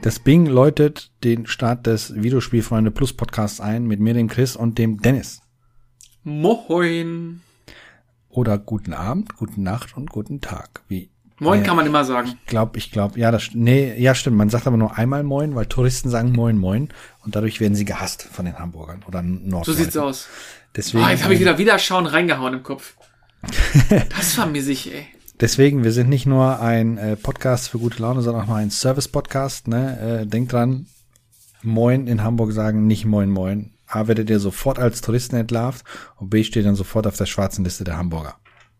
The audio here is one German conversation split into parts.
Das Bing läutet den Start des Videospielfreunde Plus Podcasts ein mit mir, dem Chris und dem Dennis. Moin. Oder guten Abend, guten Nacht und guten Tag. Wie? Moin kann man immer sagen. Ich glaube, ja, stimmt. Man sagt aber nur einmal Moin, weil Touristen sagen Moin, Moin. Und dadurch werden sie gehasst von den Hamburgern oder Norddeutschen. So sieht's aus. Deswegen, jetzt habe ich wieder Schauen reingehauen im Kopf. Das vermisse ich, ey. Deswegen, wir sind nicht nur ein Podcast für gute Laune, sondern auch noch ein Service-Podcast. Ne? Denkt dran, Moin in Hamburg sagen, nicht Moin, Moin. A, werdet ihr sofort als Touristen entlarvt und B, steht dann sofort auf der schwarzen Liste der Hamburger.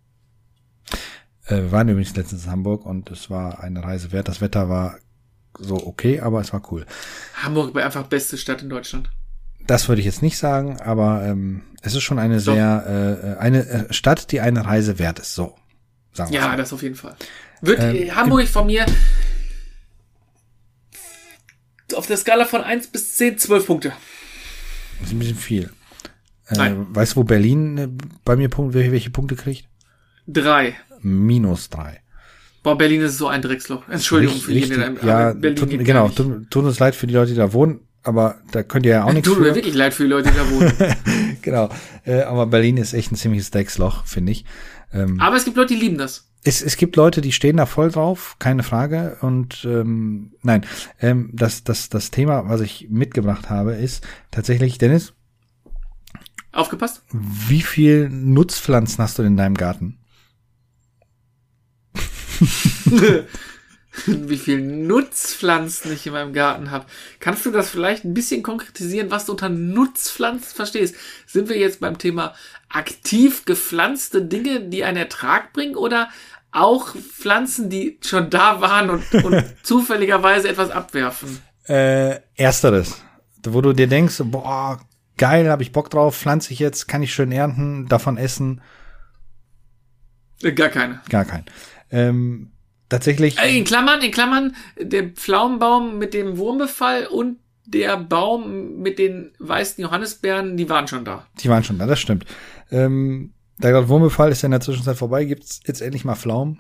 Wir waren übrigens letztens in Hamburg und es war eine Reise wert. Das Wetter war so okay, aber es war cool. Hamburg war einfach beste Stadt in Deutschland. Das würde ich jetzt nicht sagen, aber es ist schon eine eine Stadt, die eine Reise wert ist. So, sagen wir. Ja, das auf jeden Fall. Wird Hamburg von mir auf der Skala von 1 bis 10 12 Punkte. Das ist ein bisschen viel. Nein. Weißt du, wo Berlin bei mir welche Punkte kriegt? 3. -3. Boah, Berlin ist so ein Drecksloch. Entschuldigung für jeden, der ja, Berlin tut uns leid für die Leute, die da wohnen, aber da könnt ihr ja auch nichts Tut für. mir wirklich leid für die Leute, die da wohnen. Genau, aber Berlin ist echt ein ziemliches Drecksloch, finde ich. Aber es gibt Leute, die lieben das. Es gibt Leute, die stehen da voll drauf, keine Frage. Und das Thema, was ich mitgebracht habe, ist tatsächlich, Dennis. Aufgepasst? Wie viel Nutzpflanzen hast du in deinem Garten? Wie viel Nutzpflanzen ich in meinem Garten habe. Kannst du das vielleicht ein bisschen konkretisieren, was du unter Nutzpflanzen verstehst? Sind wir jetzt beim Thema aktiv gepflanzte Dinge, die einen Ertrag bringen, oder auch Pflanzen, die schon da waren und zufälligerweise etwas abwerfen? Ersteres. Wo du dir denkst, boah, geil, habe ich Bock drauf, pflanze ich jetzt, kann ich schön ernten, davon essen? Gar keine. Gar kein. Tatsächlich. In Klammern, der Pflaumenbaum mit dem Wurmbefall und der Baum mit den weißen Johannisbeeren, die waren schon da. Die waren schon da, das stimmt. Der Wurmbefall ist ja in der Zwischenzeit vorbei. Gibt's jetzt endlich mal Pflaumen?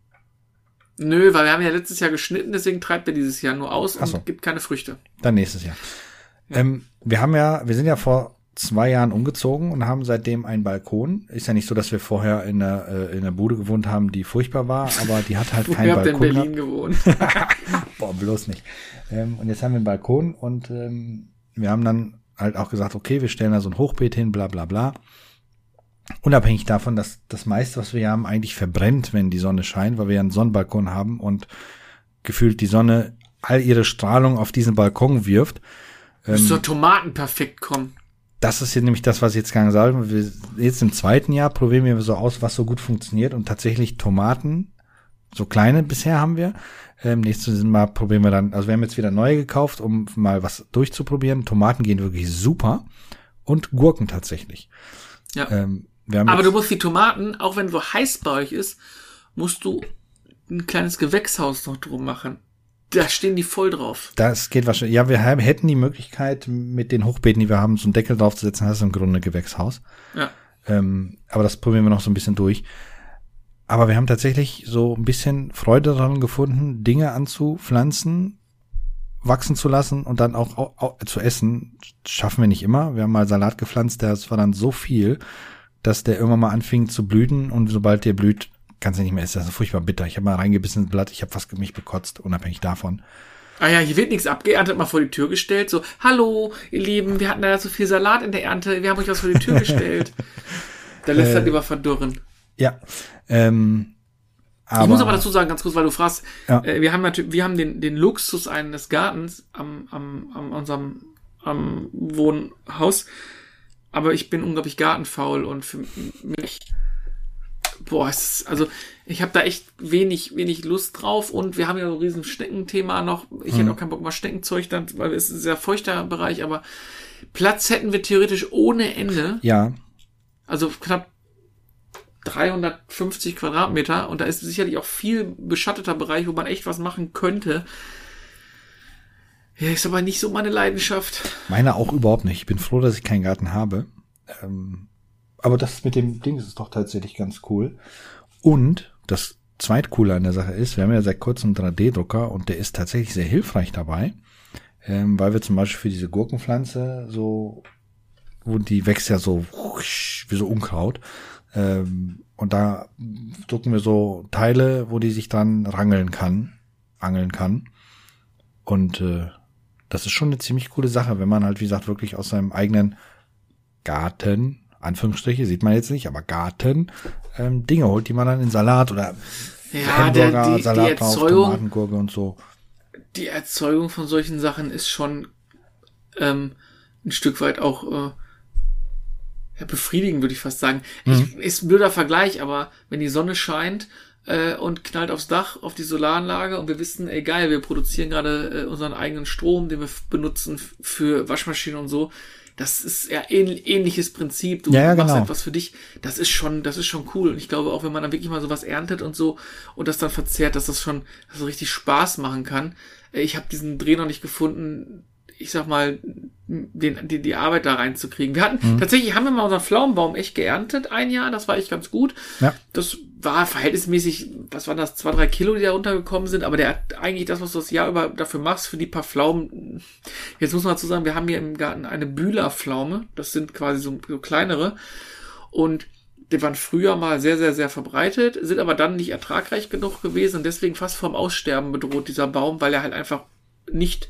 Nö, weil wir haben ja letztes Jahr geschnitten, deswegen treibt er dieses Jahr nur aus und gibt keine Früchte. Dann nächstes Jahr. Ja. Wir sind ja vor 2 Jahren umgezogen und haben seitdem einen Balkon. Ist ja nicht so, dass wir vorher in der Bude gewohnt haben, die furchtbar war, aber die hat halt keinen Balkon. Ihr habt in Berlin gewohnt. Boah, bloß nicht. Und jetzt haben wir einen Balkon und wir haben dann halt auch gesagt, okay, wir stellen da so ein Hochbeet hin, bla bla bla. Unabhängig davon, dass das meiste, was wir haben, eigentlich verbrennt, wenn die Sonne scheint, weil wir ja einen Sonnenbalkon haben und gefühlt die Sonne all ihre Strahlung auf diesen Balkon wirft. Bis zur Tomaten perfekt kommen. Das ist jetzt nämlich das, was ich jetzt gerade sage. Jetzt im 2. Jahr probieren wir so aus, was so gut funktioniert. Und tatsächlich Tomaten, so kleine bisher haben wir. Nächstes Mal probieren wir dann, also wir haben jetzt wieder neue gekauft, um mal was durchzuprobieren. Tomaten gehen wirklich super. Und Gurken tatsächlich. Ja. Aber du musst die Tomaten, auch wenn so heiß bei euch ist, musst du ein kleines Gewächshaus noch drum machen. Da stehen die voll drauf. Das geht wahrscheinlich. Ja, wir hätten die Möglichkeit, mit den Hochbeeten, die wir haben, so einen Deckel draufzusetzen. Das ist im Grunde ein Gewächshaus. Ja. Aber das probieren wir noch so ein bisschen durch. Aber wir haben tatsächlich so ein bisschen Freude daran gefunden, Dinge anzupflanzen, wachsen zu lassen und dann auch zu essen. Das schaffen wir nicht immer. Wir haben mal Salat gepflanzt, das war dann so viel, dass der irgendwann mal anfing zu blüten. Und sobald der blüht, kannst du nicht mehr essen. Das ist furchtbar bitter. Ich habe mal reingebissen ins Blatt, ich habe fast mich bekotzt, unabhängig davon. Ah ja, hier wird nichts abgeerntet, mal vor die Tür gestellt. So, hallo, ihr Lieben, wir hatten da so viel Salat in der Ernte, wir haben euch was vor die Tür gestellt. Da lässt halt lieber verdurren. Ja, ich muss aber dazu sagen, ganz kurz, weil du fragst, ja. Wir haben den Luxus eines Gartens am unserem Wohnhaus, aber ich bin unglaublich gartenfaul und für mich ich habe da echt wenig Lust drauf und wir haben ja so ein riesen Schneckenthema noch. Ich hätte auch keinen Bock mal Schneckenzeug dann, weil es ist ein sehr feuchter Bereich, aber Platz hätten wir theoretisch ohne Ende. Ja. Also knapp 350 Quadratmeter und da ist sicherlich auch viel beschatteter Bereich, wo man echt was machen könnte. Ja, ist aber nicht so meine Leidenschaft. Meine auch überhaupt nicht. Ich bin froh, dass ich keinen Garten habe. Aber das mit dem Ding ist doch tatsächlich ganz cool. Und das Zweitcoole an der Sache ist, wir haben ja seit kurzem einen 3D-Drucker und der ist tatsächlich sehr hilfreich dabei, weil wir zum Beispiel für diese Gurkenpflanze so, wo die wächst ja so wie so Unkraut, und da drucken wir so Teile, wo die sich dann angeln kann. Und das ist schon eine ziemlich coole Sache, wenn man halt, wie gesagt, wirklich aus seinem eigenen Garten, Anführungsstriche, sieht man jetzt nicht, aber Garten, Dinge holt, die man dann in Salat oder Hamburger, Salat drauf, Tomatengurke und so. Die Erzeugung von solchen Sachen ist schon ein Stück weit auch befriedigend, würde ich fast sagen. Ist ein blöder Vergleich, aber wenn die Sonne scheint und knallt aufs Dach, auf die Solaranlage und wir wissen, ey geil, wir produzieren gerade unseren eigenen Strom, den wir benutzen für Waschmaschinen und so. Das ist ja ähnliches Prinzip. Du machst etwas für dich. Das ist schon cool. Und ich glaube auch, wenn man dann wirklich mal sowas erntet und so und das dann verzehrt, dass das richtig Spaß machen kann. Ich habe diesen Dreh noch nicht gefunden, ich sag mal, die Arbeit da reinzukriegen. Tatsächlich haben wir mal unseren Pflaumenbaum echt geerntet, ein Jahr, das war echt ganz gut. Ja. Das war verhältnismäßig, was waren das, 2-3 Kilo, die da runtergekommen sind, aber der hat eigentlich das, was du das Jahr über dafür machst, für die paar Pflaumen. Jetzt muss man dazu sagen, wir haben hier im Garten eine Bühlerpflaume, das sind quasi so kleinere, und die waren früher mal sehr, sehr, sehr verbreitet, sind aber dann nicht ertragreich genug gewesen und deswegen fast vom Aussterben bedroht, dieser Baum, weil er halt einfach nicht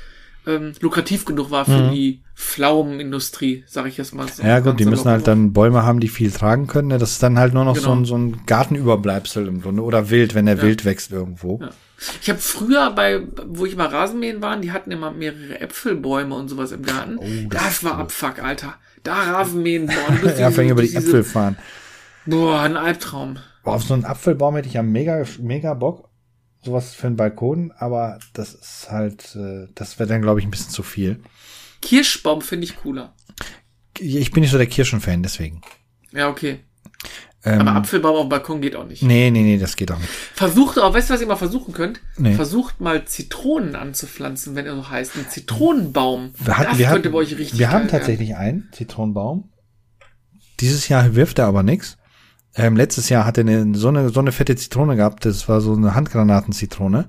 lukrativ genug war für die Pflaumenindustrie, sage ich jetzt mal so. Ja gut, die müssen halt dann Bäume haben, die viel tragen können. Ne? Das ist dann halt nur noch so ein Gartenüberbleibsel im Grunde. Oder wild, wenn der wild wächst irgendwo. Ja. Ich habe früher wo ich mal Rasenmähen waren, die hatten immer mehrere Äpfelbäume und sowas im Garten. Oh, das war cool. Abfuck, Alter. Da Rasenmähen, boah. Ja, vor allem über die Äpfel fahren. Boah, ein Albtraum. Boah, auf so einen Apfelbaum hätte ich ja mega, mega Bock. Sowas für einen Balkon, aber das ist halt, das wäre dann, glaube ich, ein bisschen zu viel. Kirschbaum finde ich cooler. Ich bin nicht so der Kirschenfan, deswegen. Ja, okay. Aber Apfelbaum auf dem Balkon geht auch nicht. Nee, das geht auch nicht. Versucht auch, weißt du, was ihr mal versuchen könnt? Nee. Versucht mal Zitronen anzupflanzen, wenn ihr so heißt. Ein Zitronenbaum. Könnte bei euch richtig Wir haben tatsächlich einen Zitronenbaum. Dieses Jahr wirft er aber nichts. Letztes Jahr hat er so eine fette Zitrone gehabt, das war so eine Handgranatenzitrone.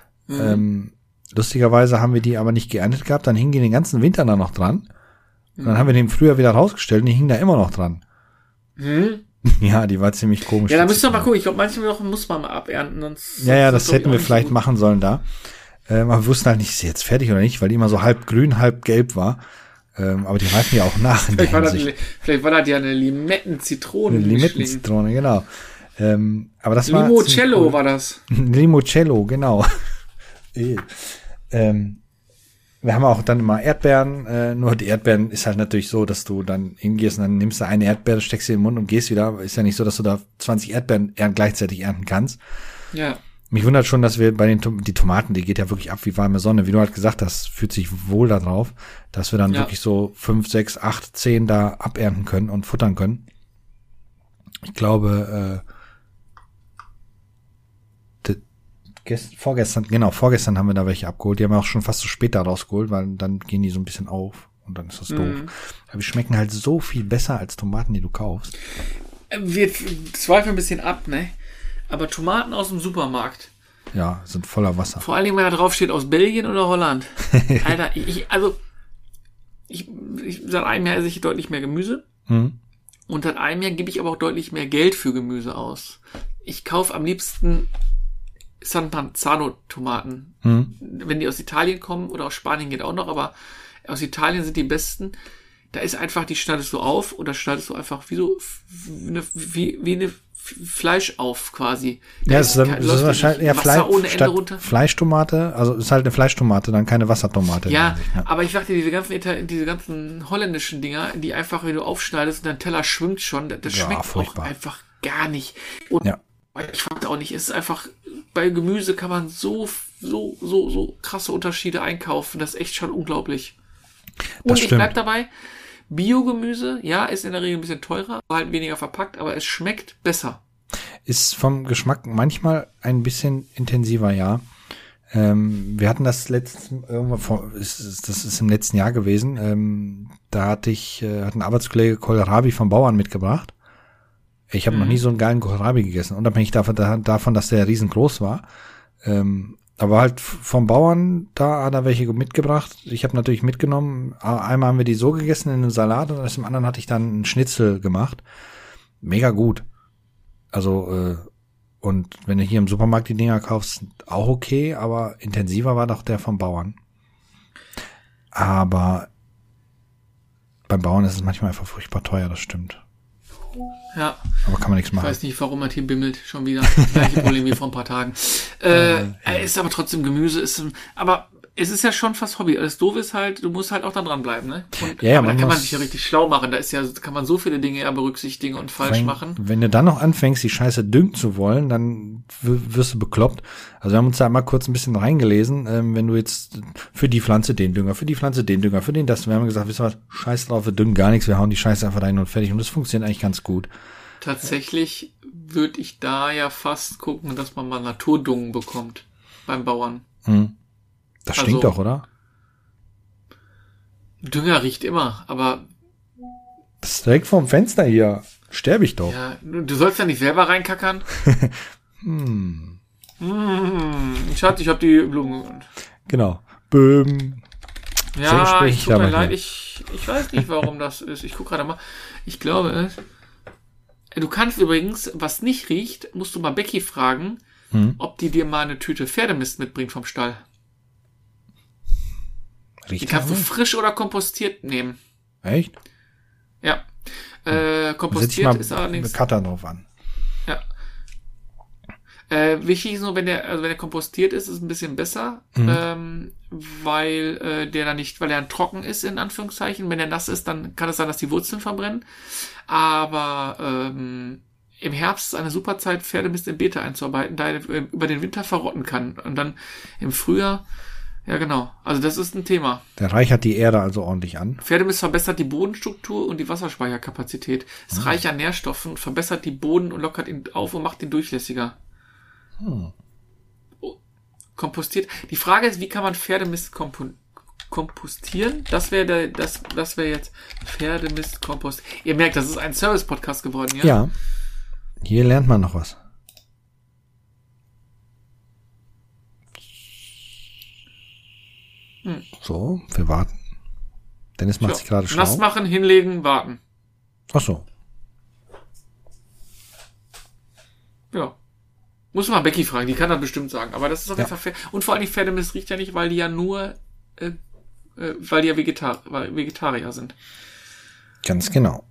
Lustigerweise haben wir die aber nicht geerntet gehabt, dann hingen die den ganzen Winter da noch dran. Und dann haben wir den im Frühjahr wieder rausgestellt und die hingen da immer noch dran. Ja, die war ziemlich komisch. Ja, da müsst ihr mal gucken, ich glaube, manche Wochen muss man mal abernten. Sonst das hätten wir vielleicht machen sollen da. Aber wir wussten halt nicht, ist sie jetzt fertig oder nicht, weil die immer so halb grün, halb gelb war. Aber die reifen ja auch nach in der Hinsicht. Vielleicht war das ja eine Limettenzitrone. Eine Limettenzitrone, genau. Aber das war Limoncello war das. Limoncello, genau. Wir haben auch dann immer Erdbeeren, nur die Erdbeeren ist halt natürlich so, dass du dann hingehst und dann nimmst du eine Erdbeere, steckst sie in den Mund und gehst wieder. Ist ja nicht so, dass du da 20 Erdbeeren gleichzeitig ernten kannst. Ja. Mich wundert schon, dass wir bei die Tomaten, die geht ja wirklich ab wie warme Sonne. Wie du halt gesagt hast, fühlt sich wohl da drauf, dass wir dann wirklich so 5, 6, 8, 10 da abernten können und futtern können. Ich glaube, vorgestern haben wir da welche abgeholt. Die haben wir auch schon fast zu spät da rausgeholt, weil dann gehen die so ein bisschen auf und dann ist das doof. Aber die schmecken halt so viel besser als Tomaten, die du kaufst. Wir zweifeln ein bisschen ab, ne? Aber Tomaten aus dem Supermarkt. Ja, sind voller Wasser. Vor allen Dingen, wenn da drauf steht, aus Belgien oder Holland. Alter, seit einem Jahr esse ich deutlich mehr Gemüse. Und seit einem Jahr gebe ich aber auch deutlich mehr Geld für Gemüse aus. Ich kaufe am liebsten San Panzano-Tomaten. Wenn die aus Italien kommen oder aus Spanien geht auch noch, aber aus Italien sind die besten. Da ist einfach, die schneidest du auf oder schneidest du einfach wie eine Fleisch auf quasi. Das ist wahrscheinlich eher Fleischtomate, also ist halt eine Fleischtomate, dann keine Wassertomate. Ja, aber ich dachte, diese ganzen holländischen Dinger, die einfach, wenn du aufschneidest und dein Teller schwimmt schon, das schmeckt furchtbar. Auch einfach gar nicht. Und ich fand auch nicht, es ist einfach, bei Gemüse kann man so krasse Unterschiede einkaufen, das ist echt schon unglaublich. Und ich bleib dabei, Biogemüse, ja, ist in der Regel ein bisschen teurer, halt weniger verpackt, aber es schmeckt besser. Ist vom Geschmack manchmal ein bisschen intensiver, ja. Wir hatten das das ist im letzten Jahr gewesen, da hat ein Arbeitskollege Kohlrabi vom Bauern mitgebracht. Ich habe noch nie so einen geilen Kohlrabi gegessen, unabhängig davon, dass der riesengroß war. Aber halt vom Bauern, da hat er welche mitgebracht. Ich habe natürlich mitgenommen. Einmal haben wir die so gegessen in einem Salat und aus dem anderen hatte ich dann einen Schnitzel gemacht. Mega gut. Also, und wenn du hier im Supermarkt die Dinger kaufst, auch okay, aber intensiver war doch der vom Bauern. Aber beim Bauern ist es manchmal einfach furchtbar teuer, das stimmt. Ja. Aber kann man nichts machen. Ich weiß nicht, warum man hier bimmelt. Schon wieder. Gleiche Problem wie vor ein paar Tagen. Ist aber trotzdem Gemüse. Aber es ist ja schon fast Hobby. Das Doofe ist halt, du musst halt auch da dranbleiben, ne? Und, ja, aber da kann man sich ja richtig schlau machen. Kann man so viele Dinge ja berücksichtigen und falsch machen. Wenn du dann noch anfängst, die Scheiße düngen zu wollen, dann wirst du bekloppt. Also wir haben uns da mal kurz ein bisschen reingelesen. Wenn du jetzt für die Pflanze den Dünger, für die Pflanze den Dünger, für den das. Wir haben gesagt, wisst ihr was, scheiß drauf, wir düngen gar nichts, wir hauen die Scheiße einfach rein und fertig. Und das funktioniert eigentlich ganz gut. Tatsächlich würde ich da ja fast gucken, dass man mal Naturdungen bekommt beim Bauern. Das stinkt doch, oder? Dünger riecht immer, aber... Das ist direkt vorm Fenster hier. Sterbe ich doch. Ja, du sollst ja nicht selber reinkackern. Schatz, ich hab die Blumen. Genau. Böhm. Ja, tut mir leid, ich weiß nicht, warum das ist. Ich guck gerade mal. Ich glaube, du kannst übrigens, was nicht riecht, musst du mal Becky fragen, ob die dir mal eine Tüte Pferdemist mitbringt vom Stall. Riecht die kannst du frisch oder kompostiert nehmen. Echt? Ja. Kompostiert ist allerdings... Eine Cutter drauf an. Ja. Wichtig ist nur, wenn der kompostiert ist, ist ein bisschen besser, weil der dann trocken ist, in Anführungszeichen. Wenn der nass ist, dann kann es sein, dass die Wurzeln verbrennen. Aber im Herbst ist eine super Zeit, Pferdemist in Beete einzuarbeiten, da er über den Winter verrotten kann. Und dann im Frühjahr, ja genau, also das ist ein Thema. Der reichert die Erde also ordentlich an. Pferdemist verbessert die Bodenstruktur und die Wasserspeicherkapazität. Ist reich an Nährstoffen, verbessert die Boden und lockert ihn auf und macht ihn durchlässiger. Kompostiert. Die Frage ist, wie kann man Pferdemist kompostieren? Das wäre jetzt Pferdemist Kompost. Ihr merkt, das ist ein Service-Podcast geworden, ja? Ja. Hier lernt man noch was. So, wir warten. Dennis macht sich gerade schlau. Nass machen, hinlegen, warten. Ach so. Ja. Muss mal Becky fragen, die kann das bestimmt sagen. Aber das ist auf jeden Fall fair. Und vor allem Pferdemist riecht ja nicht, weil die ja nur, weil die ja Vegetarier sind. Ganz genau.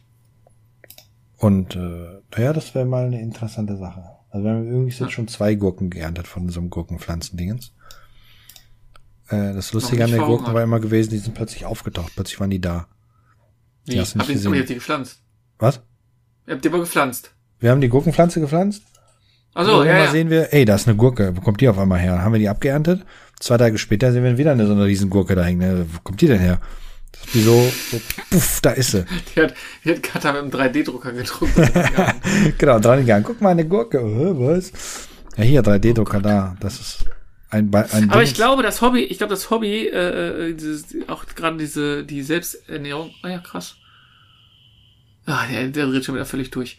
Und das wäre mal eine interessante Sache. Also wir haben übrigens jetzt schon 2 Gurken geerntet von so einem Gurkenpflanzendingens. Das Lustige an der Gurken war immer gewesen, die sind plötzlich aufgetaucht. Plötzlich waren die da. Wie? Habt ihr die gepflanzt? Was? Ihr habt die aber gepflanzt. Wir haben die Gurkenpflanze gepflanzt. Also ja. Sehen wir, da ist eine Gurke. Wo kommt die auf einmal her? Dann haben wir die abgeerntet. 2 Tage später sehen wir wieder so eine riesen Gurke da hängen. Wo kommt die denn her? Das ist die so puff, da ist sie. Die hat Katha mit einem 3D-Drucker gedruckt. Genau, dran gegangen. Guck mal, eine Gurke. Was? Ja, hier, 3D-Drucker da. Das ist aber ich glaube, das Hobby, auch gerade die Selbsternährung, ja, krass. Der dreht schon wieder völlig durch.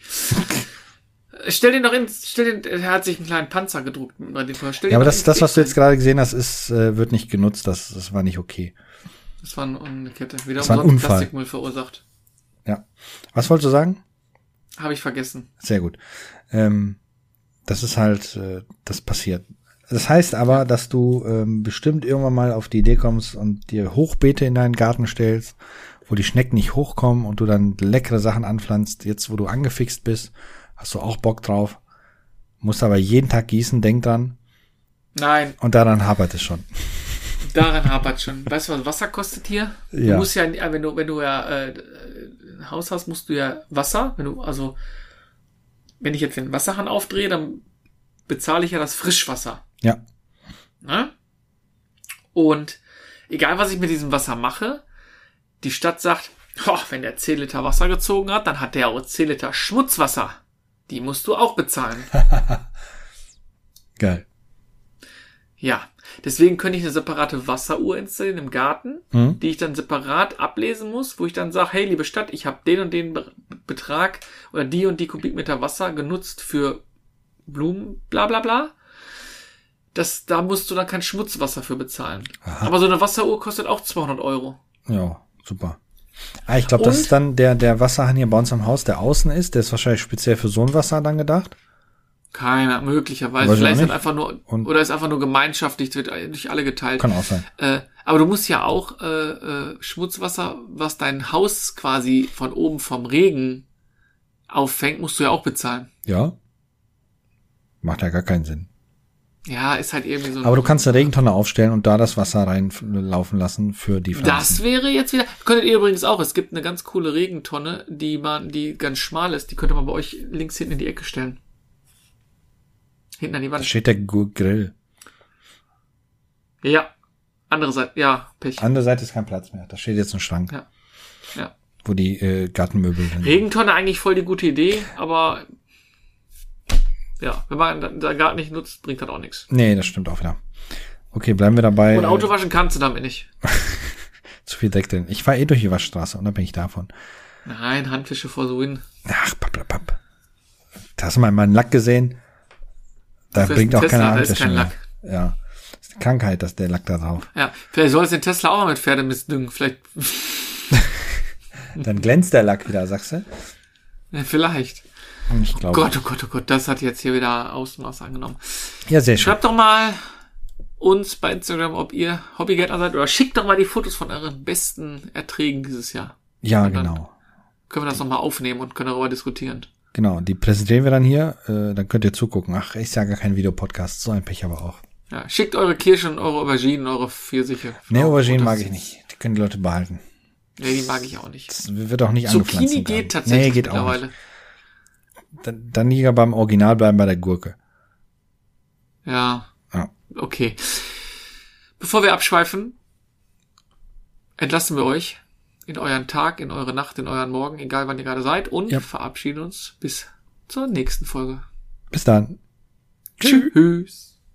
Er hat sich einen kleinen Panzer gedruckt. Aber das, was du jetzt gerade gesehen hast, wird nicht genutzt, das war nicht okay. Das war eine Kette. Wieder das war ein Unfall. Plastikmüll verursacht. Ja. Was wolltest du sagen? Habe ich vergessen. Sehr gut. Das ist halt, das passiert. Das heißt aber, dass du bestimmt irgendwann mal auf die Idee kommst und dir Hochbeete in deinen Garten stellst, wo die Schnecken nicht hochkommen und du dann leckere Sachen anpflanzt. Jetzt, wo du angefixt bist, hast du auch Bock drauf. Musst aber jeden Tag gießen, denk dran. Nein. Und daran hapert es schon. Daran hapert schon. Weißt du, was Wasser kostet hier? Ja. Du musst ja, wenn du ein Haus hast, musst du ja Wasser. Wenn ich jetzt den Wasserhahn aufdrehe, dann bezahle ich ja das Frischwasser. Ja. Na? Und egal, was ich mit diesem Wasser mache, die Stadt sagt, wenn der 10 Liter Wasser gezogen hat, dann hat der auch 10 Liter Schmutzwasser. Die musst du auch bezahlen. Geil. Ja. Deswegen könnte ich eine separate Wasseruhr installieren im Garten, die ich dann separat ablesen muss, wo ich dann sage, hey, liebe Stadt, ich habe den und den Betrag oder die und die Kubikmeter Wasser genutzt für Blumen, bla bla bla. Da musst du dann kein Schmutzwasser für bezahlen. Aha. Aber so eine Wasseruhr kostet auch 200 €. Ja, super. Ich glaube, das ist dann der Wasserhahn hier bei uns am Haus, der außen ist. Der ist wahrscheinlich speziell für so ein Wasser dann gedacht. Keiner, möglicherweise. Vielleicht ist einfach nur, oder ist einfach nur gemeinschaftlich, wird durch alle geteilt. Kann auch sein. Aber du musst ja auch Schmutzwasser, was dein Haus quasi von oben vom Regen auffängt, musst du ja auch bezahlen. Ja. Macht ja gar keinen Sinn. Ja, ist halt irgendwie so. Aber du kannst eine Regentonne aufstellen und da das Wasser reinlaufen lassen für die Pflanzen. Das wäre jetzt wieder, könntet ihr übrigens auch, es gibt eine ganz coole Regentonne, die ganz schmal ist, die könnte man bei euch links hinten in die Ecke stellen. Hinten an die Wand. Da steht der Grill. Ja. Andere Seite, ja, Pech. Andere Seite ist kein Platz mehr. Da steht jetzt ein Schrank. Ja. Wo die Gartenmöbel sind. Regentonne eigentlich voll die gute Idee, aber ja, wenn man den Garten nicht nutzt, bringt das auch nichts. Nee, das stimmt auch wieder. Okay, bleiben wir dabei. Und Auto waschen kannst du damit nicht. Zu viel Dreck drin. Ich fahre durch die Waschstraße, unabhängig davon. Nein, Handwäsche for the win. Ach, papp. Da hast du mal meinen Lack gesehen. Da bringt auch keine Handwäsche. Das ist kein Lack. Ja. Das ist eine Krankheit, dass der Lack da drauf. Ja, vielleicht sollst du den Tesla auch mal mit Pferdemist düngen. Vielleicht. Dann glänzt der Lack wieder, sagst du? Ja, vielleicht. Ich glaube. Oh Gott, das hat jetzt hier wieder Ausmaß angenommen. Ja, sehr schön. Schreibt doch mal uns bei Instagram, ob ihr Hobbygärtner seid, oder schickt doch mal die Fotos von euren besten Erträgen dieses Jahr. Ja, genau. Können wir das nochmal aufnehmen und können darüber diskutieren. Genau, die präsentieren wir dann hier, dann könnt ihr zugucken. Ach, ist ja gar kein Videopodcast, so ein Pech aber auch. Ja, schickt eure Kirschen, eure Auberginen, eure Pfirsiche. Nee, Auberginen mag ich nicht. Die können die Leute behalten. Nee, die mag ich auch nicht. Das wird auch nicht angepflanzt. Zucchini geht tatsächlich geht mittlerweile. Auch nicht. Dann lieber beim Original bleiben, bei der Gurke. Ja. Okay. Bevor wir abschweifen, entlassen wir euch in euren Tag, in eure Nacht, in euren Morgen, egal wann ihr gerade seid, und verabschieden uns bis zur nächsten Folge. Bis dann. Tschüss.